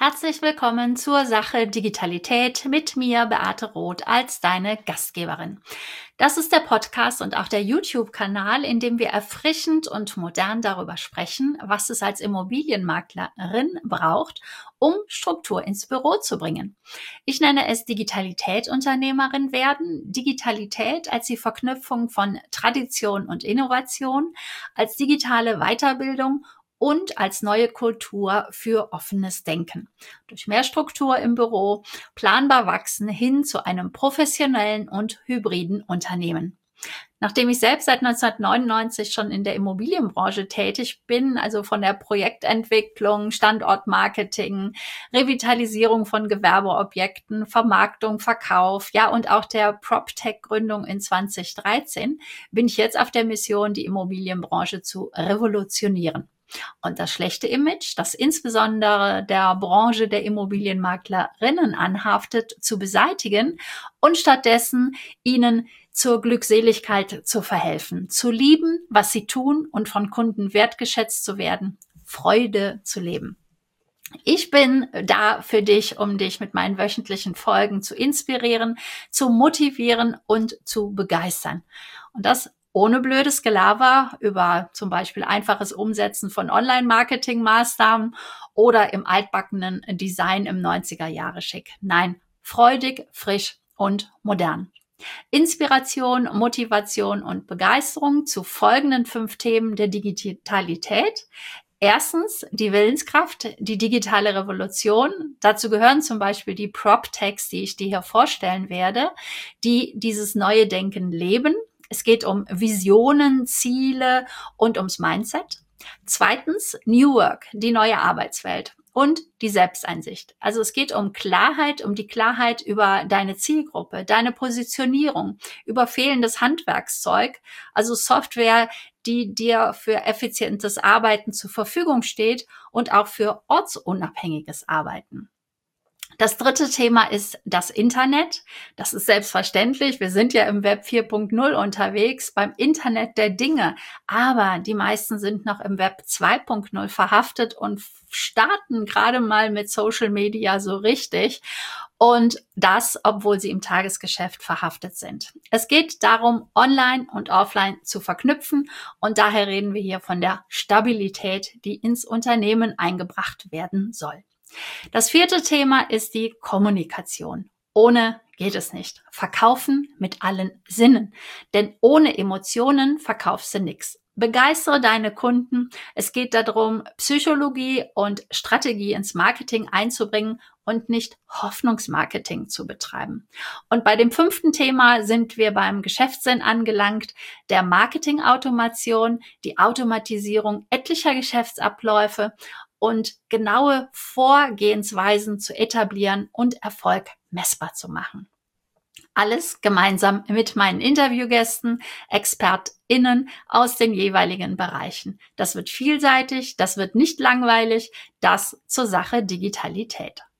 Herzlich willkommen zur Sache Digitalität mit mir, Beate Roth, als deine Gastgeberin. Das ist der Podcast und auch der YouTube-Kanal, in dem wir erfrischend und modern darüber sprechen, was es als Immobilienmaklerin braucht, um Struktur ins Büro zu bringen. Ich nenne es Digitalität-Unternehmerin werden, Digitalität als die Verknüpfung von Tradition und Innovation, als digitale Weiterbildung und als neue Kultur für offenes Denken. Durch mehr Struktur im Büro, planbar wachsen hin zu einem professionellen und hybriden Unternehmen. Nachdem ich selbst seit 1999 schon in der Immobilienbranche tätig bin, also von der Projektentwicklung, Standortmarketing, Revitalisierung von Gewerbeobjekten, Vermarktung, Verkauf, ja und auch der PropTech-Gründung in 2013, bin ich jetzt auf der Mission, die Immobilienbranche zu revolutionieren. Und das schlechte Image, das insbesondere der Branche der Immobilienmaklerinnen anhaftet, zu beseitigen und stattdessen ihnen zur Glückseligkeit zu verhelfen, zu lieben, was sie tun und von Kunden wertgeschätzt zu werden, Freude zu leben. Ich bin da für dich, um dich mit meinen wöchentlichen Folgen zu inspirieren, zu motivieren und zu begeistern. Und das ohne blödes Gelaber über zum Beispiel einfaches Umsetzen von Online-Marketing-Maßnahmen oder im altbackenen Design im 90er-Jahre-Schick. Nein, freudig, frisch und modern. Inspiration, Motivation und Begeisterung zu folgenden 5 Themen der Digitalität. Erstens die Willenskraft, die digitale Revolution. Dazu gehören zum Beispiel die PropTechs, die ich dir hier vorstellen werde, die dieses neue Denken leben. Es geht um Visionen, Ziele und ums Mindset. Zweitens New Work, die neue Arbeitswelt und die Selbsteinsicht. Also es geht um Klarheit, um die Klarheit über deine Zielgruppe, deine Positionierung, über fehlendes Handwerkszeug, also Software, die dir für effizientes Arbeiten zur Verfügung steht und auch für ortsunabhängiges Arbeiten. Das dritte Thema ist das Internet. Das ist selbstverständlich. Wir sind ja im Web 4.0 unterwegs, beim Internet der Dinge. Aber die meisten sind noch im Web 2.0 verhaftet und starten gerade mal mit Social Media so richtig. Und das, obwohl sie im Tagesgeschäft verhaftet sind. Es geht darum, online und offline zu verknüpfen. Und daher reden wir hier von der Stabilität, die ins Unternehmen eingebracht werden soll. Das vierte Thema ist die Kommunikation. Ohne geht es nicht. Verkaufen mit allen Sinnen. Denn ohne Emotionen verkaufst du nichts. Begeistere deine Kunden. Es geht darum, Psychologie und Strategie ins Marketing einzubringen und nicht Hoffnungsmarketing zu betreiben. Und bei dem 5. Thema sind wir beim Geschäftssinn angelangt, der Marketingautomation, die Automatisierung etlicher Geschäftsabläufe und genaue Vorgehensweisen zu etablieren und Erfolg messbar zu machen. Alles gemeinsam mit meinen Interviewgästen, ExpertInnen aus den jeweiligen Bereichen. Das wird vielseitig, das wird nicht langweilig, das zur Sache Digitalität.